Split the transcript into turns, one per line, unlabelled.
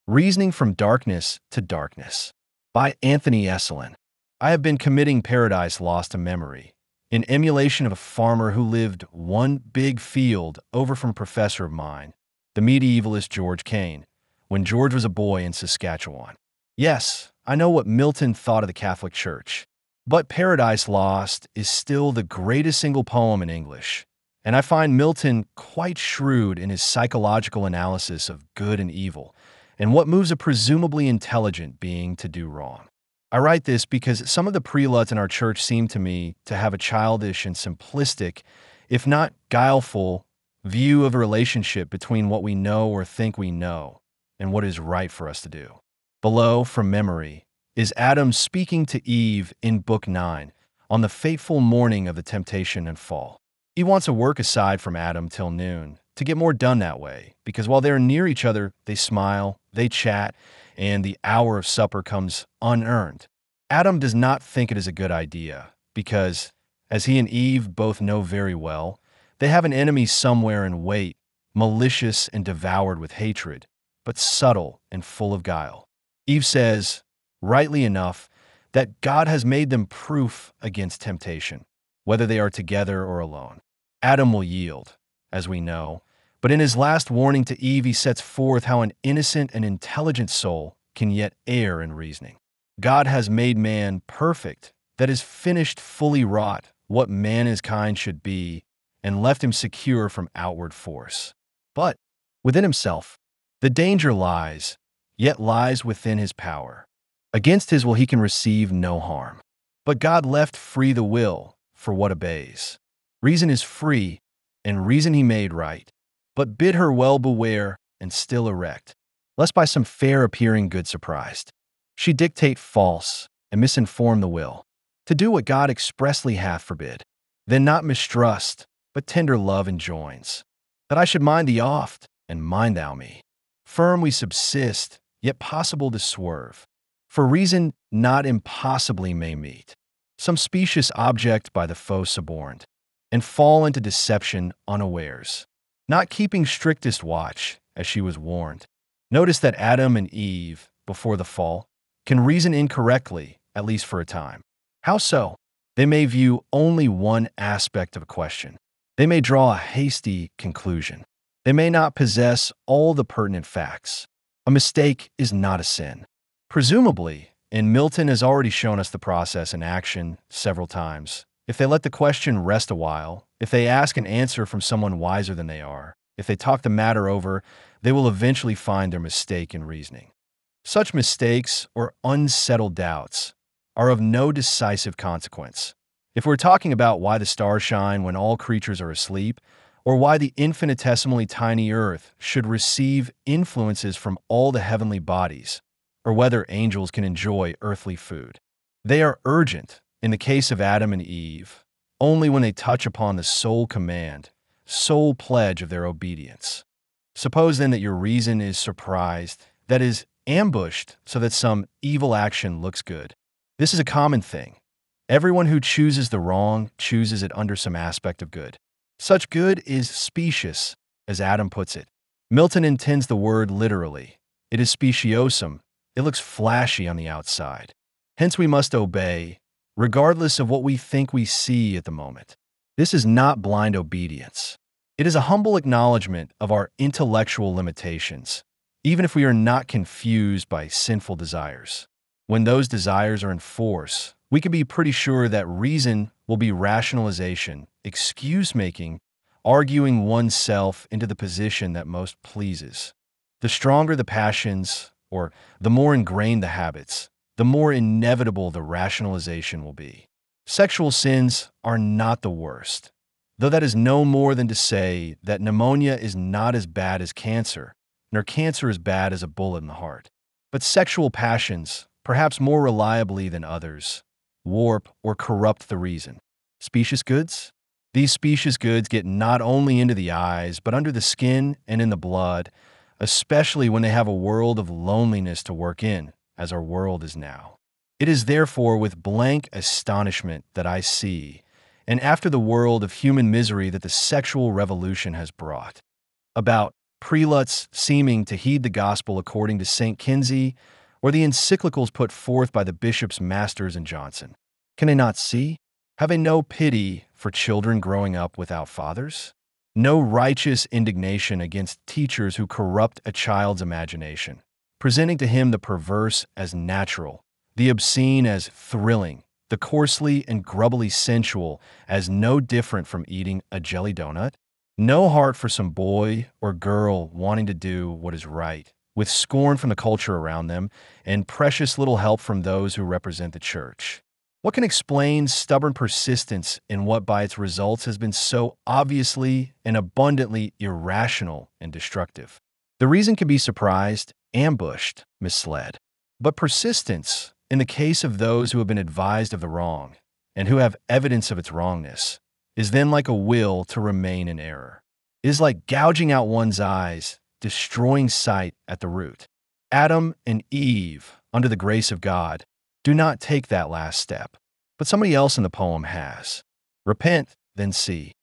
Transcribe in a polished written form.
Reasoning from Darkness to Darkness by Anthony Esolen. I have been committing Paradise Lost to memory, in emulation of a farmer who lived one big field over from a professor of mine, the medievalist George Kane, when George was a boy in Saskatchewan. Yes, I know what Milton thought of the Catholic Church, but Paradise Lost is still the greatest single poem in English, and I find Milton quite shrewd in his psychological analysis of good and evil, and what moves a presumably intelligent being to do wrong. I write this because some of the prelates in our church seem to me to have a childish and simplistic, if not guileful, view of a relationship between what we know or think we know and what is right for us to do. Below, from memory, is Adam speaking to Eve in Book 9 on the fateful morning of the temptation and fall. He wants to work aside from Adam till noon to get more done that way, because while they're near each other, they smile, they chat, and the hour of supper comes unearned. Adam does not think it is a good idea, because, as he and Eve both know very well, they have an enemy somewhere in wait, malicious and devoured with hatred, but subtle and full of guile. Eve says, rightly enough, that God has made them proof against temptation, whether they are together or alone. Adam will yield, as we know, but in his last warning to Eve, he sets forth how an innocent and intelligent soul can yet err in reasoning. God has made man perfect, that is finished fully wrought what man his kind should be, and left him secure from outward force. But within himself, the danger lies, yet lies within his power. Against his will he can receive no harm. But God left free the will for what obeys. Reason is free, and reason he made right. But bid her well beware, and still erect, lest by some fair appearing good surprised, she dictate false, and misinform the will, to do what God expressly hath forbid. Then not mistrust, but tender love enjoins, that I should mind thee oft, and mind thou me. Firm we subsist, yet possible to swerve, for reason not impossibly may meet some specious object by the foe suborned, and fall into deception unawares, not keeping strictest watch, as she was warned. Notice that Adam and Eve, before the fall, can reason incorrectly, at least for a time. How so? They may view only one aspect of a question. They may draw a hasty conclusion. They may not possess all the pertinent facts. A mistake is not a sin. Presumably, and Milton has already shown us the process in action several times, if they let the question rest a while, if they ask an answer from someone wiser than they are, if they talk the matter over, they will eventually find their mistake in reasoning. Such mistakes or unsettled doubts are of no decisive consequence. If we're talking about why the stars shine when all creatures are asleep, or why the infinitesimally tiny earth should receive influences from all the heavenly bodies, or whether angels can enjoy earthly food, they are urgent, in the case of Adam and Eve, only when they touch upon the sole command, sole pledge of their obedience. Suppose then that your reason is surprised, that is, ambushed so that some evil action looks good. This is a common thing. Everyone who chooses the wrong chooses it under some aspect of good. Such good is specious, as Adam puts it. Milton intends the word literally. It is speciosum. It looks flashy on the outside. Hence we must obey, regardless of what we think we see at the moment. This is not blind obedience. It is a humble acknowledgement of our intellectual limitations, even if we are not confused by sinful desires. When those desires are in force, we can be pretty sure that reason will be rationalization, excuse-making, arguing oneself into the position that most pleases. The stronger the passions, or the more ingrained the habits, the more inevitable the rationalization will be. Sexual sins are not the worst, though that is no more than to say that pneumonia is not as bad as cancer, nor cancer as bad as a bullet in the heart. But sexual passions, perhaps more reliably than others, warp or corrupt the reason. Specious goods? These specious goods get not only into the eyes, but under the skin and in the blood, especially when they have a world of loneliness to work in, as our world is now. It is therefore with blank astonishment that I see, and after the world of human misery that the sexual revolution has brought about, prelates seeming to heed the gospel according to St. Kinsey, or the encyclicals put forth by the bishops Masters and Johnson? Can they not see? Have they no pity for children growing up without fathers? No righteous indignation against teachers who corrupt a child's imagination, presenting to him the perverse as natural, the obscene as thrilling, the coarsely and grubbily sensual as no different from eating a jelly donut? No heart for some boy or girl wanting to do what is right, with scorn from the culture around them and precious little help from those who represent the church. What can explain stubborn persistence in what by its results has been so obviously and abundantly irrational and destructive? The reason can be surprised, ambushed, misled. But persistence, in the case of those who have been advised of the wrong and who have evidence of its wrongness, is then like a will to remain in error. It is like gouging out one's eyes, destroying sight at the root. Adam and Eve, under the grace of God, do not take that last step, but somebody else in the poem has. Repent, then see.